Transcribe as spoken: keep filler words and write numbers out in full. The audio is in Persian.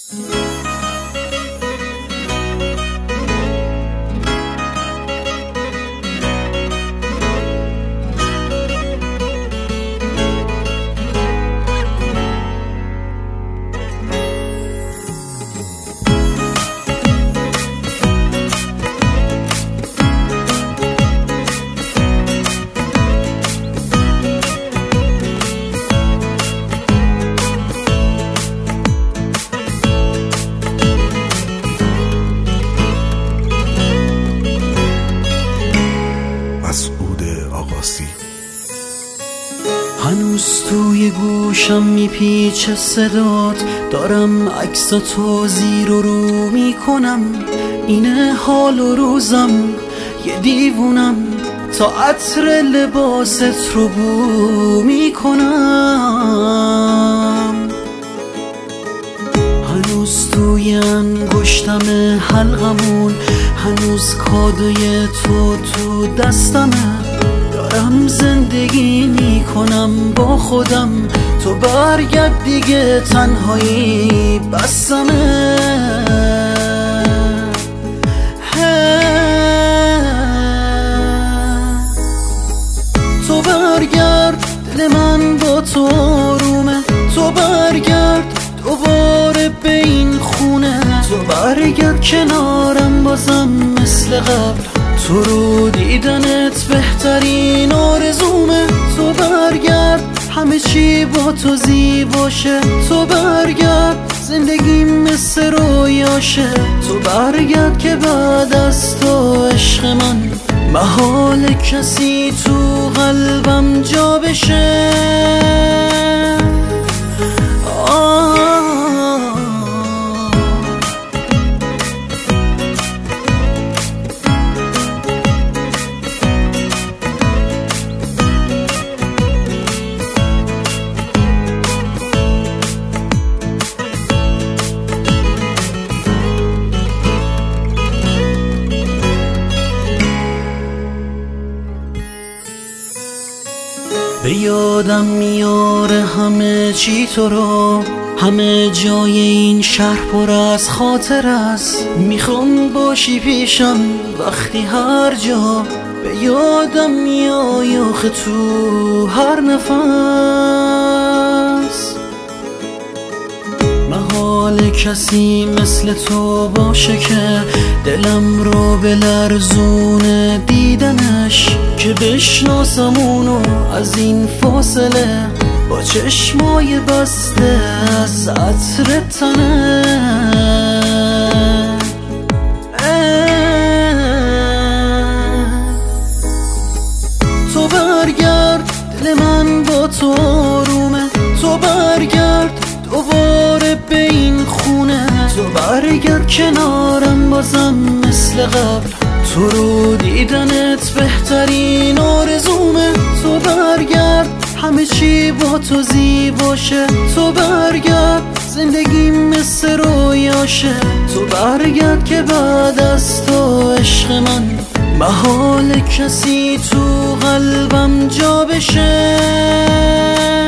هنوز توی گوشم میپیچه صدات، دارم عکساتو زیر و رو میکنم. اینه حال و روزم، یه دیوونم تا عطر لباست رو بو میکنم. هنوز توی انگشتم حلقمون، هنوز کادوی تو تو دستمه. دارم زندگی میکنم با خودم، تو برگرد دیگه تنهایی بسمه. تو برگرد، دل من با تو آرومه. تو برگرد دوباره به این خونه. تو برگرد کنارم بازم مثل قبل. تو رو دیدنت بهترین آرزومه. تو برگرد همه چی با تو زیباشه. تو برگرد زندگی مثل رویاشه. تو برگرد که بعد از تو عشق من محال کسی تو قلبم جا بشه. به یادم میاره همه چی تو رو، همه جای این شهر پر از خاطر است. میخوام باشی پیشم وقتی هر جا به یادم میای آخه تو هر نفس. محال کسی مثل تو باشه که دلم رو بلرزونه دیدنش، که بشناسم اونو از این فاصله با چشمای بسته از عطر تنه. تو برگرد، دل من با تو آرومه. تو برگرد دوباره به این خونه. تو برگرد کنارم بازم مثل قبل. تو رو دیدنت بهترین آرزومه. تو برگرد همه چی با تو زیباشه. تو برگرد زندگی مثل رویاشه. تو برگرد که بعد از تو عشق من محال کسی تو قلبم جا بشه.